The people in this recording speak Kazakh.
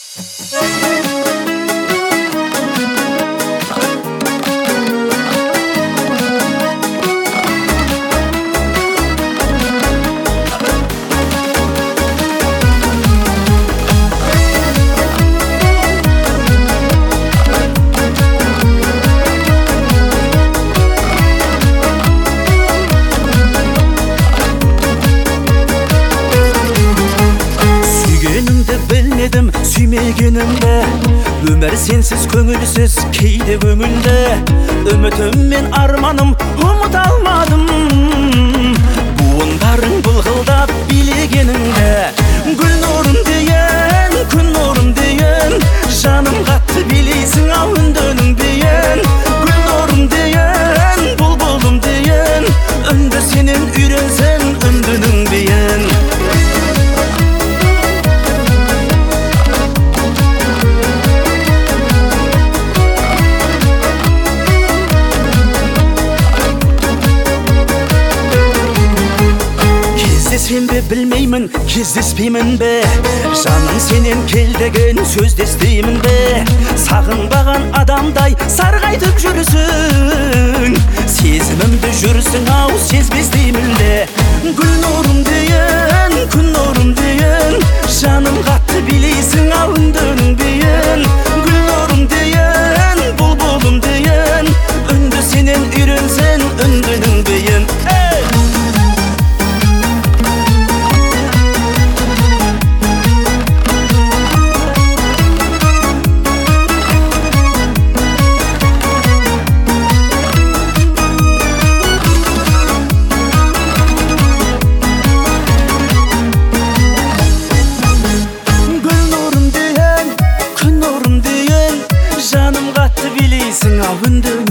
Сүймегенімді өмір сенсіз көңілсіз кейде көңілді үмітім мен арманым ұмыта алмадым буындарың былғылдап билегеніңді гүл нұрым дейін күн нұрым дейін жаным қатты билейсің ау үндінің дейін гүл нұрым дейін бұлбұлым дейін үнді сенен үйренсең үндінің дейін Кездесем бе білмеймін, кездеспеймін бе жаным сенен кел деген сөзді естеймін бе сағынбаған адамдай сарғайтып жүрсің сезімімді жүрсің ау сезбес деймін де гүл нұрым дейін күн нұрым дейін жаным қатты билейсің ау үндінің дейін гүл нұрым дейін бұлбұлым дейін үнді сенен үйренсең үндінің дейін жаным қатты билейсің ау үндінің